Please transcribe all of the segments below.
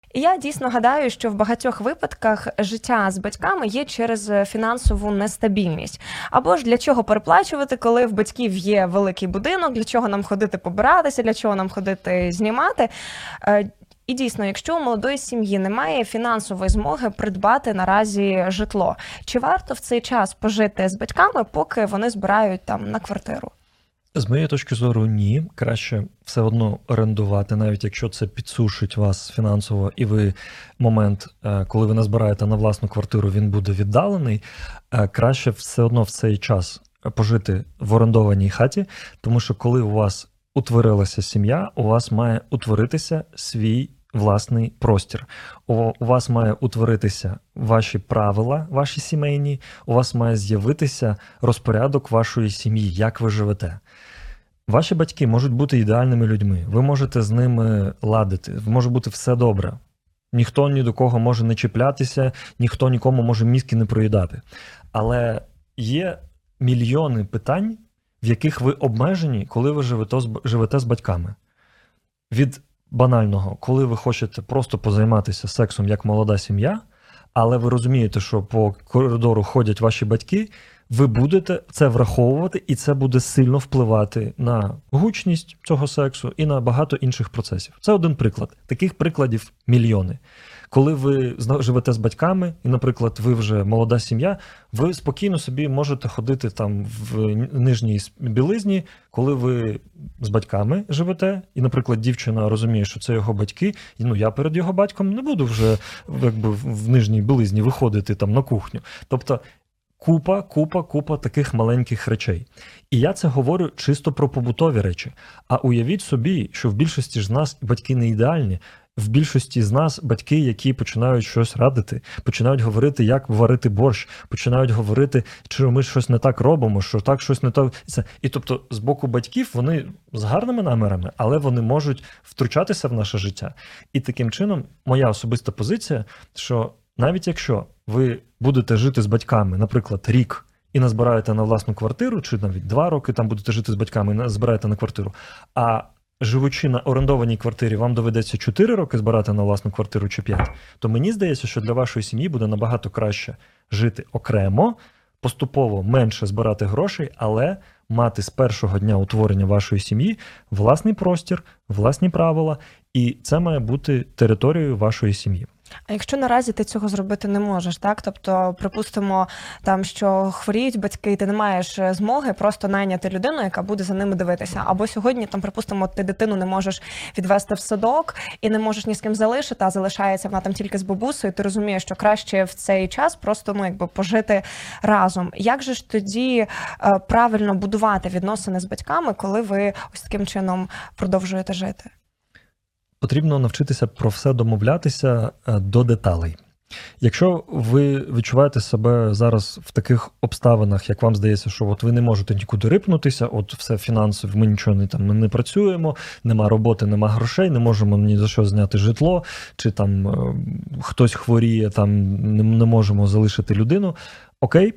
І я дійсно гадаю, що в багатьох випадках життя з батьками є через фінансову нестабільність. Або ж для чого переплачувати, коли в батьків є великий будинок, для чого нам ходити побиратися, для чого нам ходити знімати. І дійсно, якщо у молодої сім'ї немає фінансової змоги придбати наразі житло, чи варто в цей час пожити з батьками, поки вони збирають там на квартиру? З моєї точки зору, ні. Краще все одно орендувати, навіть якщо це підсушить вас фінансово, і ви момент, коли ви назбираєте на власну квартиру, він буде віддалений, краще все одно в цей час пожити в орендованій хаті, тому що коли у вас утворилася сім'я, у вас має утворитися свій власний простір. У вас має утворитися ваші правила, ваші сімейні, у вас має з'явитися розпорядок вашої сім'ї, як ви живете. Ваші батьки можуть бути ідеальними людьми, ви можете з ними ладити, може бути все добре. Ніхто ні до кого може не чіплятися, ніхто нікому може мізки не проїдати. Але є мільйони питань, в яких ви обмежені, коли ви живете з батьками. Від банального, коли ви хочете просто позайматися сексом як молода сім'я, але ви розумієте, що по коридору ходять ваші батьки, ви будете це враховувати, і це буде сильно впливати на гучність цього сексу і на багато інших процесів. Це один приклад. Таких прикладів мільйони. Коли ви живете з батьками, і, наприклад, ви вже молода сім'я, ви спокійно собі можете ходити там в нижній білизні, коли ви з батьками живете, і, наприклад, дівчина розуміє, що це його батьки, і я перед його батьком не буду вже в нижній білизні виходити там на кухню. Тобто купа таких маленьких речей. І я це говорю чисто про побутові речі. А уявіть собі, що в більшості з нас батьки не ідеальні, в більшості з нас батьки, які починають щось радити, починають говорити, як варити борщ, починають говорити, що ми щось не так робимо, що так щось не так. І тобто з боку батьків вони з гарними намірами, але вони можуть втручатися в наше життя. І таким чином моя особиста позиція, що навіть якщо ви будете жити з батьками, наприклад, рік, і назбираєте на власну квартиру, чи навіть 2 роки там будете жити з батьками і назбираєте на квартиру, а живучи на орендованій квартирі, вам доведеться 4 роки збирати на власну квартиру чи 5, то мені здається, що для вашої сім'ї буде набагато краще жити окремо, поступово менше збирати грошей, але мати з першого дня утворення вашої сім'ї власний простір, власні правила, і це має бути територією вашої сім'ї. А якщо наразі ти цього зробити не можеш, так? Тобто, припустимо, там, що хворіють батьки, ти не маєш змоги просто найняти людину, яка буде за ними дивитися. Або сьогодні, там, припустимо, ти дитину не можеш відвести в садок і не можеш ні з ким залишити, а залишається вона там тільки з бабусею, ти розумієш, що краще в цей час просто, пожити разом. Як же ж тоді правильно будувати відносини з батьками, коли ви ось таким чином продовжуєте жити? Потрібно навчитися про все домовлятися до деталей. Якщо ви відчуваєте себе зараз в таких обставинах, як вам здається, що от ви не можете нікуди рипнутися, от все фінансово, ми нічого ми не працюємо, нема роботи, нема грошей, не можемо ні за що зняти житло, чи там хтось хворіє, там не можемо залишити людину. Окей,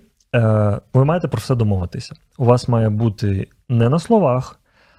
ви маєте про все домовитися. У вас має бути не на словах,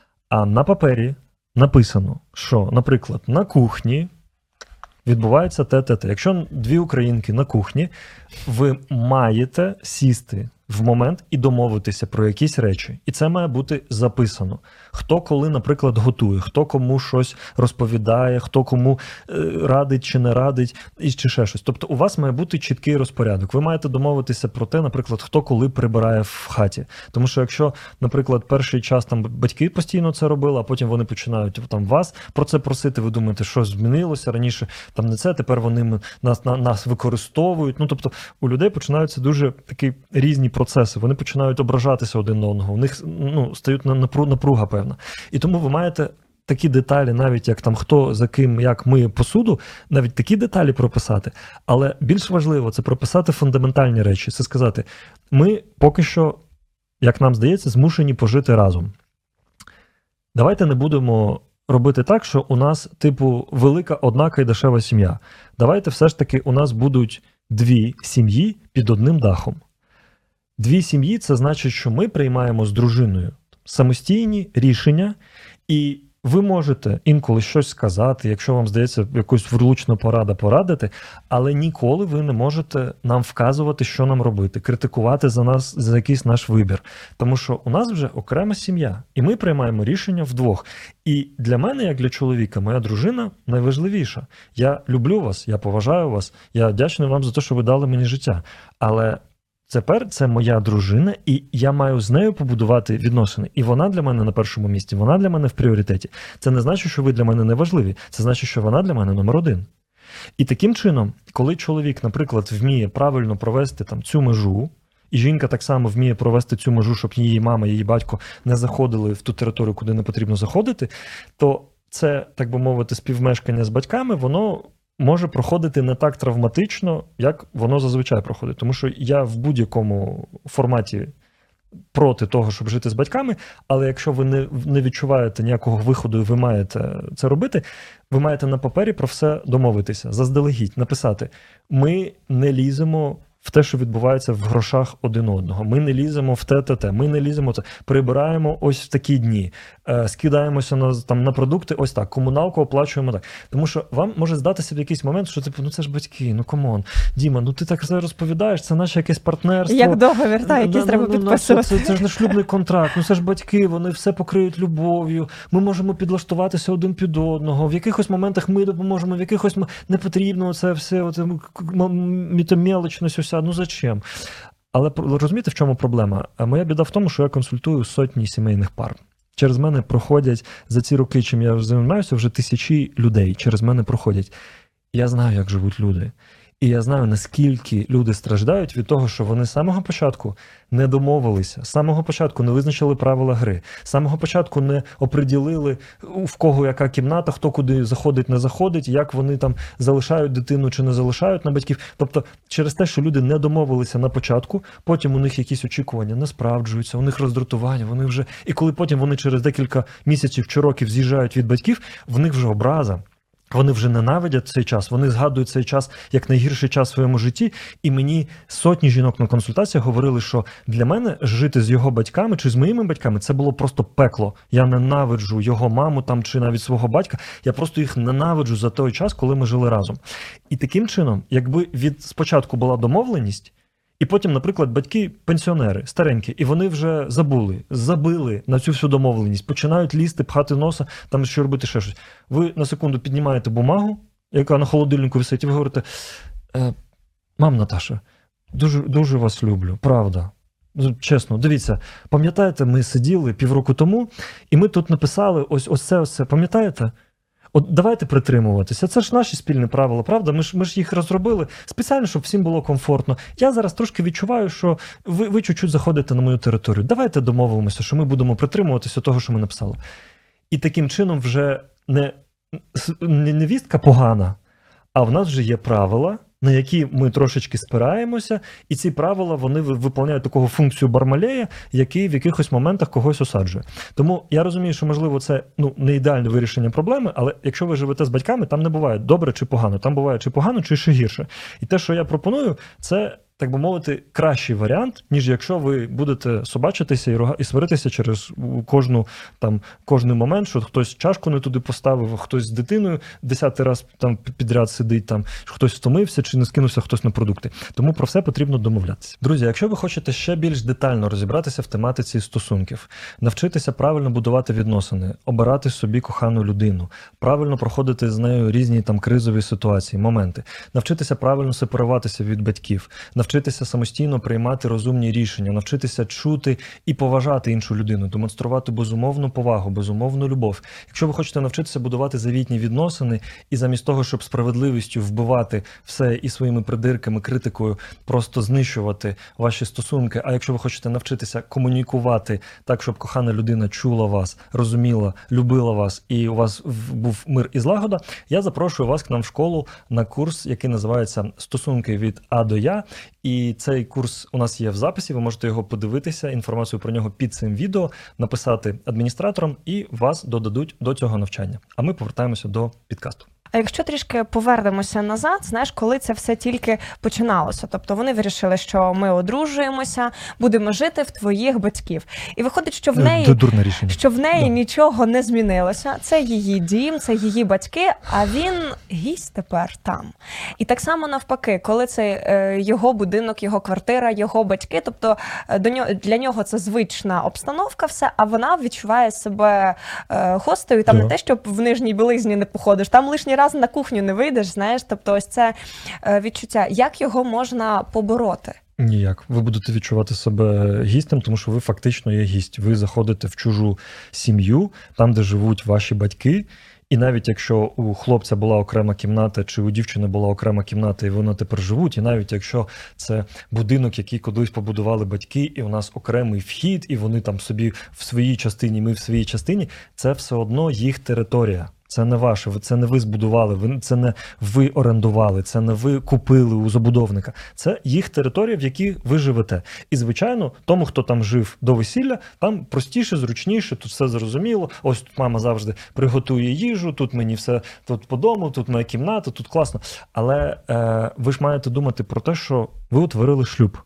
а на папері написано, що, наприклад, на кухні відбувається те-те-те. Якщо 2 українки на кухні, ви маєте сісти в момент і домовитися про якісь речі. І це має бути записано. Хто коли, наприклад, готує, хто кому щось розповідає, хто кому радить чи не радить, чи ще щось. Тобто у вас має бути чіткий розпорядок. Ви маєте домовитися про те, наприклад, хто коли прибирає в хаті. Тому що якщо, наприклад, перший час там батьки постійно це робили, а потім вони починають там вас про це просити, ви думаєте, що змінилося раніше, там не це, тепер вони нас використовують. Тобто у людей починаються дуже такі різні процеси, вони починають ображатися один на одного, у них стають напруга певна. І тому ви маєте такі деталі, навіть як там хто за ким, як миє посуду, навіть такі деталі прописати. Але більш важливо це прописати фундаментальні речі. Це сказати, ми поки що, як нам здається, змушені пожити разом. Давайте не будемо робити так, що у нас, велика, однака і дешева сім'я. Давайте все ж таки у нас будуть 2 сім'ї під одним дахом. 2 сім'ї – це значить, що ми приймаємо з дружиною самостійні рішення, і Ви можете інколи щось сказати, якщо вам здається якусь влучну порадити, але ніколи ви не можете нам вказувати, що нам робити, критикувати за нас, за якийсь наш вибір. Тому що у нас вже окрема сім'я, і ми приймаємо рішення вдвох. І для мене, як для чоловіка, моя дружина найважливіша. Я люблю вас, я поважаю вас, я вдячний вам за те, що ви дали мені життя. Але тепер це моя дружина, і я маю з нею побудувати відносини. І вона для мене на першому місці, вона для мене в пріоритеті. Це не значить, що ви для мене не важливі. Це значить, що вона для мене номер один. І таким чином, коли чоловік, наприклад, вміє правильно провести там цю межу, і жінка так само вміє провести цю межу, щоб її мама, її батько не заходили в ту територію, куди не потрібно заходити, то це, так би мовити, співмешкання з батьками, воно може проходити не так травматично, як воно зазвичай проходить. Тому що я в будь-якому форматі проти того, щоб жити з батьками, але якщо ви не відчуваєте ніякого виходу і ви маєте це робити, ви маєте на папері про все домовитися, заздалегідь, написати. Ми не ліземо в те, що відбувається в грошах один одного. Ми не ліземо в те. Ми не ліземо в це. Прибираємо ось в такі дні. Скидаємося на продукти ось так. Комуналку оплачуємо так. Тому що вам може здатися в якийсь момент, що типу, це ж батьки, камон. Діма, ти так все розповідаєш, це наше якесь партнерство. Як договір, якийсь треба підписувати. Це ж не шлюбний контракт, це ж батьки, вони все покриють любов'ю. Ми можемо підлаштуватися один під одного. В якихось моментах ми допоможемо, в якихось не потрібно це все, мелочність уся. Зачем? Але розумієте, в чому проблема? Моя біда в тому, що я консультую сотні сімейних пар. Через мене проходять, за ці роки, чим я займаюся, вже тисячі людей через мене проходять. Я знаю, як живуть люди. І я знаю, наскільки люди страждають від того, що вони з самого початку не домовилися, з самого початку не визначили правила гри, з самого початку не оприділили, в кого яка кімната, хто куди заходить, не заходить, як вони там залишають дитину чи не залишають на батьків. Тобто через те, що люди не домовилися на початку, потім у них якісь очікування не справджуються, у них роздратування, вони вже... І коли потім вони через декілька місяців чи років з'їжджають від батьків, в них вже образа. Вони вже ненавидять цей час, вони згадують цей час як найгірший час в своєму житті. І мені сотні жінок на консультаціях говорили, що для мене жити з його батьками чи з моїми батьками – це було просто пекло. Я ненавиджу його маму там чи навіть свого батька. Я просто їх ненавиджу за той час, коли ми жили разом. І таким чином, якби спочатку була домовленість, і потім, наприклад, батьки-пенсіонери, старенькі, і вони вже забили на цю всю домовленість, починають лізти, пхати носа, там що робити ще щось. Ви на секунду піднімаєте бумагу, яка на холодильнику висить, і ви говорите: мам Наташа, дуже, дуже вас люблю, правда. Чесно, дивіться, пам'ятаєте, ми сиділи півроку тому, і ми тут написали ось це, пам'ятаєте? От давайте притримуватися. Це ж наші спільні правила, правда? Ми ж їх розробили спеціально, щоб всім було комфортно. Я зараз трошки відчуваю, що ви чуть-чуть заходите на мою територію. Давайте домовимося, що ми будемо притримуватися того, що ми написали. І таким чином вже не невістка погана, а в нас вже є правила, на які ми трошечки спираємося, і ці правила, вони виконують таку функцію Бармалея, який в якихось моментах когось осаджує. Тому я розумію, що, можливо, це не ідеальне вирішення проблеми, але якщо ви живете з батьками, там не буває добре чи погано, там буває чи погано, чи ще гірше. І те, що я пропоную, це, так би мовити, кращий варіант, ніж якщо ви будете собачитися і сваритися через кожний момент, що хтось чашку не туди поставив, хтось з дитиною 10-й раз там підряд сидить, там хтось втомився чи не скинувся хтось на продукти. Тому про все потрібно домовлятися. Друзі, якщо ви хочете ще більш детально розібратися в тематиці стосунків, навчитися правильно будувати відносини, обирати собі кохану людину, правильно проходити з нею різні кризові ситуації, моменти, навчитися правильно сепаруватися від батьків, навчитися самостійно приймати розумні рішення, навчитися чути і поважати іншу людину, демонструвати безумовну повагу, безумовну любов. Якщо ви хочете навчитися будувати завітні відносини і замість того, щоб справедливістю вбивати все і своїми придирками, критикою, просто знищувати ваші стосунки, а якщо ви хочете навчитися комунікувати так, щоб кохана людина чула вас, розуміла, любила вас і у вас був мир і злагода, я запрошую вас к нам в школу на курс, який називається «Стосунки від А до Я». І цей курс у нас є в записі, ви можете його подивитися, інформацію про нього під цим відео, написати адміністраторам і вас додадуть до цього навчання. А ми повертаємося до підкасту. А якщо трішки повернемося назад, знаєш, коли це все тільки починалося, тобто вони вирішили, що ми одружуємося, будемо жити в твоїх батьків. І виходить, що в неї нічого не змінилося. Це її дім, це її батьки, а він гість тепер там. І так само навпаки, коли це його будинок, його квартира, його батьки, тобто для нього це звична обстановка все, а вона відчуває себе гостею, там не те, щоб в нижній білизні не походиш, там лишній раз на кухню не вийдеш, знаєш, тобто ось це відчуття. Як його можна побороти? Ніяк. Ви будете відчувати себе гістем, тому що ви фактично є гість. Ви заходите в чужу сім'ю, там, де живуть ваші батьки, і навіть якщо у хлопця була окрема кімната, чи у дівчини була окрема кімната, і вони тепер живуть, і навіть якщо це будинок, який колись побудували батьки, і у нас окремий вхід, і вони там собі в своїй частині, ми в своїй частині, це все одно їх територія. Це не ваше, це не ви збудували, це не ви орендували, це не ви купили у забудовника. Це їх територія, в якій ви живете. І, звичайно, тому, хто там жив до весілля, там простіше, зручніше, тут все зрозуміло. Ось тут мама завжди приготує їжу, тут мені все тут по дому, тут моя кімната, тут класно. Але ви ж маєте думати про те, що ви утворили шлюб.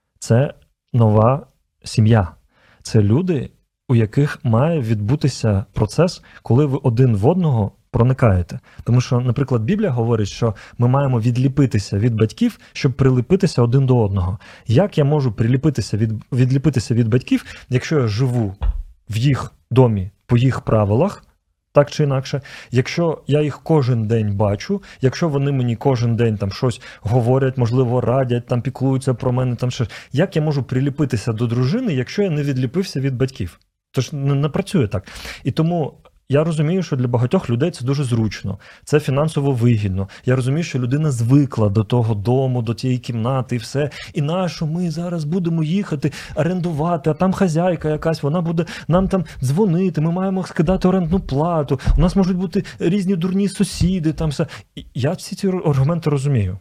Це нова сім'я. Це люди, у яких має відбутися процес, коли ви один в одного проникаєте. Тому що, наприклад, Біблія говорить, що ми маємо відліпитися від батьків, щоб приліпитися один до одного. Як я можу відліпитися від батьків, якщо я живу в їх домі по їх правилах, так чи інакше, якщо я їх кожен день бачу, якщо вони мені кожен день там щось говорять, можливо, радять, там піклуються про мене, там щось. Як я можу приліпитися до дружини, якщо я не відліпився від батьків? Тож не працює так. І тому я розумію, що для багатьох людей це дуже зручно, це фінансово вигідно. Я розумію, що людина звикла до того дому, до тієї кімнати і все. І нащо ми зараз будемо їхати, орендувати, а там хазяйка якась, вона буде нам там дзвонити, ми маємо скидати орендну плату, у нас можуть бути різні дурні сусіди, там все. І я всі ці аргументи розумію.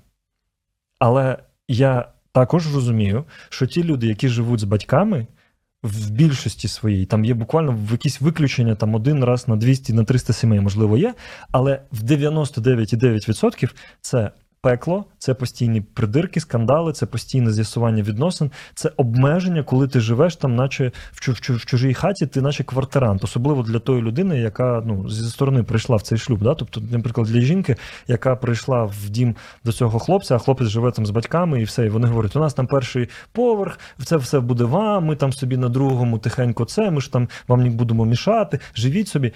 Але я також розумію, що ті люди, які живуть з батьками, в більшості своїй, там є буквально якісь виключення, там один раз на 200, на 300 сімей, можливо, є, але в 99,9% це пекло, це постійні придирки, скандали, це постійне з'ясування відносин, це обмеження, коли ти живеш там, наче в чужій хаті, ти наче квартирант, особливо для тої людини, яка зі сторони прийшла в цей шлюб. Да? Тобто, наприклад, для жінки, яка прийшла в дім до цього хлопця, а хлопець живе там з батьками і все, і вони говорять, у нас там перший поверх, це все буде вам, ми там собі на другому тихенько це, ми ж там вам не будемо мішати, живіть собі.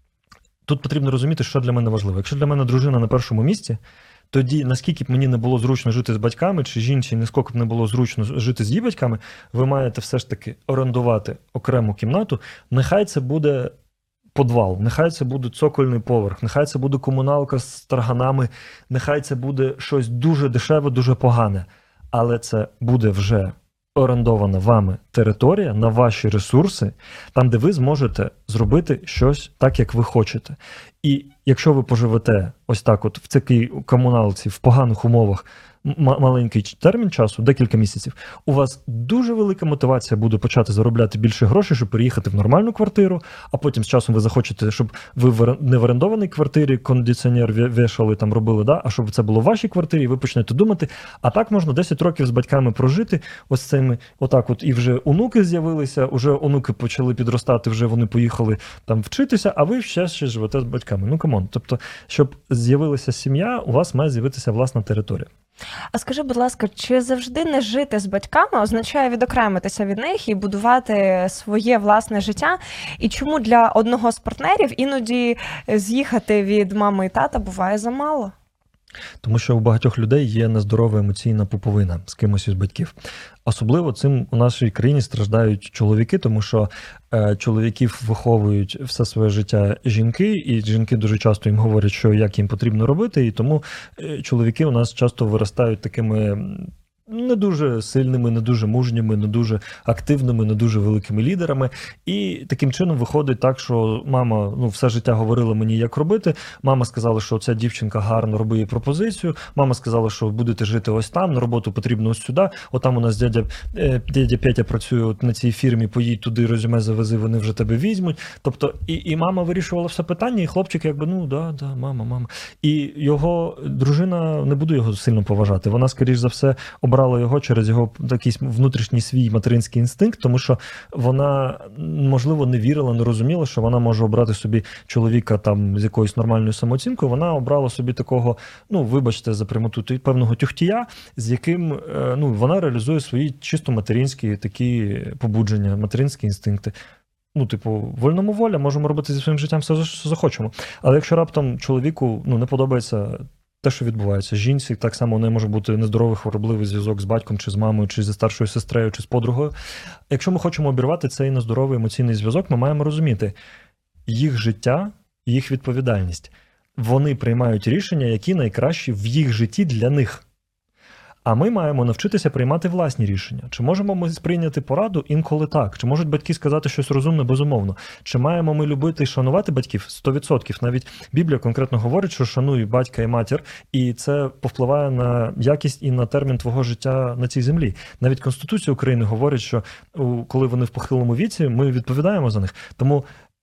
Тут потрібно розуміти, що для мене важливо. Якщо для мене дружина на першому місці, тоді, наскільки б мені не було зручно жити з батьками, чи жінці, наскільки б не було зручно жити з її батьками, ви маєте все ж таки орендувати окрему кімнату. Нехай це буде підвал, нехай це буде цокольний поверх, нехай це буде комуналка з тарганами, нехай це буде щось дуже дешеве, дуже погане. Але це буде вже орендована вами територія на ваші ресурси, там, де ви зможете зробити щось так, як ви хочете. І якщо ви поживете ось так от в такій комуналці, в поганих умовах, маленький термін часу, декілька місяців, у вас дуже велика мотивація буде почати заробляти більше грошей, щоб переїхати в нормальну квартиру, а потім з часом ви захочете, щоб ви не в орендованій квартирі кондиціонер вішали, там робили, да? А щоб це було в вашій квартирі, і ви почнете думати, а так можна 10 років з батьками прожити, ось цими, отак от, і вже онуки з'явилися, вже онуки почали підростати, вже вони поїхали там вчитися, а ви ще живете з батьками. Ну, камон. Тобто, щоб з'явилася сім'я, у вас має з'явитися власна територія. А скажи, будь ласка, чи завжди не жити з батьками означає відокремитися від них і будувати своє власне життя? І чому для одного з партнерів іноді з'їхати від мами і тата буває замало? Тому що у багатьох людей є нездорова емоційна пуповина з кимось із батьків. Особливо цим у нашій країні страждають чоловіки, тому що чоловіків виховують все своє життя жінки, і жінки дуже часто їм говорять, що як їм потрібно робити, і тому чоловіки у нас часто виростають такими не дуже сильними, не дуже мужніми, не дуже активними, не дуже великими лідерами. І таким чином виходить так, що мама все життя говорила мені, як робити. Мама сказала, що ця дівчинка гарно, роби їй пропозицію. Мама сказала, що будете жити ось там, на роботу потрібно ось сюди. Отам у нас дядя Петя працює от на цій фірмі, поїдь туди, резюме завези, вони вже тебе візьмуть. Тобто і мама вирішувала все питання, і хлопчик якби, да, мама. І його дружина не буде його сильно поважати. Вона, скоріш за все, обрала його через його якийсь внутрішній свій материнський інстинкт, тому що вона, можливо, не вірила, не розуміла, що вона може обрати собі чоловіка там з якоюсь нормальною самооцінкою. Вона обрала собі такого, вибачте за прямоту, певного тюхтія, з яким вона реалізує свої чисто материнські такі побудження, материнські інстинкти. Вольному воля, можемо робити зі своїм життям все, що захочемо. Але якщо раптом чоловіку не подобається те, що відбувається, жінці, так само у неї може бути нездоровий хворобливий зв'язок з батьком, чи з мамою, чи зі старшою сестрою, чи з подругою. Якщо ми хочемо обірвати цей нездоровий емоційний зв'язок, ми маємо розуміти їх життя, їх відповідальність. Вони приймають рішення, які найкращі в їх житті для них. А ми маємо навчитися приймати власні рішення. Чи можемо ми сприйняти пораду? Інколи так. Чи можуть батьки сказати щось розумне? Безумовно. Чи маємо ми любити і шанувати батьків? 100%. Навіть Біблія конкретно говорить, що шануй батька і матір, і це повпливає на якість і на термін твого життя на цій землі. Навіть Конституція України говорить, що коли вони в похилому віці, ми відповідаємо за них. Тому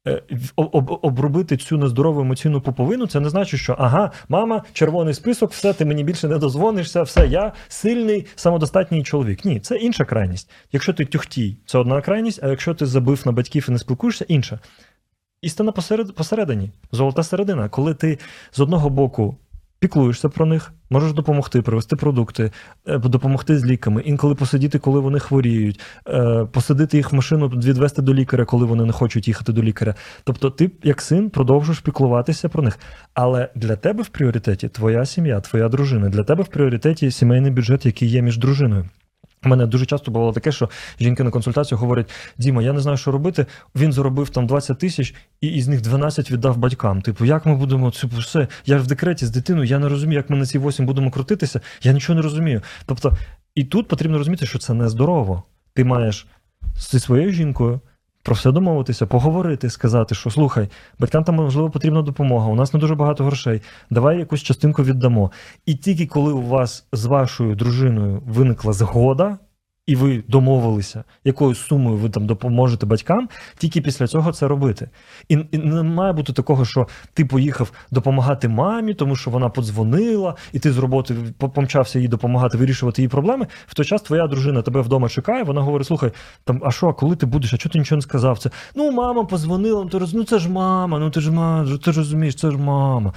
обробити цю нездорову емоційну пуповину, це не значить, що мама, червоний список, все, ти мені більше не дозвонишся, все, я сильний, самодостатній чоловік. Ні, це інша крайність. Якщо ти тюхтій, це одна крайність, а якщо ти забив на батьків і не спілкуєшся, інша. Істина посередині, золота середина, коли ти з одного боку піклуєшся про них, можеш допомогти, привезти продукти, допомогти з ліками, інколи посидіти, коли вони хворіють, посадити їх в машину, відвести до лікаря, коли вони не хочуть їхати до лікаря. Тобто ти, як син, продовжуєш піклуватися про них. Але для тебе в пріоритеті твоя сім'я, твоя дружина, для тебе в пріоритеті сімейний бюджет, який є між дружиною. У мене дуже часто бувало таке, що жінки на консультацію говорять: Діма, я не знаю, що робити, він заробив там 20 тисяч, і із них 12 віддав батькам. Як ми будемо, все, я ж в декреті з дитиною, я не розумію, як ми на ці 8 будемо крутитися, я нічого не розумію. Тобто, і тут потрібно розуміти, що це нездорово. Ти маєш зі своєю жінкою про все домовитися, поговорити, сказати, що слухай, батькам там, можливо, потрібна допомога, у нас не дуже багато грошей, давай якусь частинку віддамо. І тільки коли у вас з вашою дружиною виникла згода, і ви домовилися, якою сумою ви там допоможете батькам, тільки після цього це робити. І не має бути такого, що ти поїхав допомагати мамі, тому що вона подзвонила, і ти з роботи помчався їй допомагати вирішувати її проблеми. В той час твоя дружина тебе вдома чекає, вона говорить: слухай, а коли ти будеш, а чого ти нічого не сказав? Це, мама подзвонила, це ж мама, ти ж розумієш, це ж мама.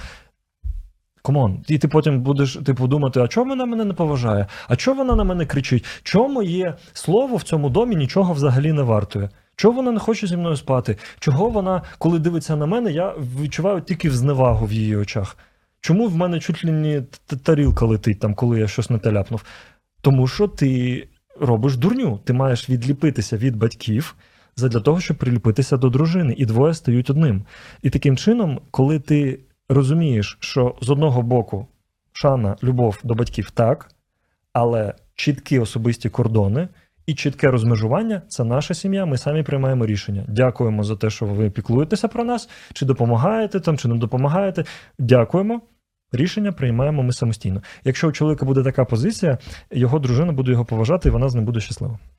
Комон, і ти потім будеш думати, а чого вона мене не поважає? А чого вона на мене кричить? Чого моє слово в цьому домі нічого взагалі не вартує? Чого вона не хоче зі мною спати? Чого вона, коли дивиться на мене, я відчуваю тільки зневагу в її очах? Чому в мене чуть ли не тарілка летить, там, коли я щось не теляпнув? Тому що ти робиш дурню. Ти маєш відліпитися від батьків задля того, щоб приліпитися до дружини. І двоє стають одним. І таким чином, коли ти розумієш, що з одного боку шана, любов до батьків так, але чіткі особисті кордони і чітке розмежування – це наша сім'я, ми самі приймаємо рішення. Дякуємо за те, що ви піклуєтеся про нас, чи допомагаєте там, чи не допомагаєте. Дякуємо. Рішення приймаємо ми самостійно. Якщо у чоловіка буде така позиція, його дружина буде його поважати, і вона з ним буде щаслива.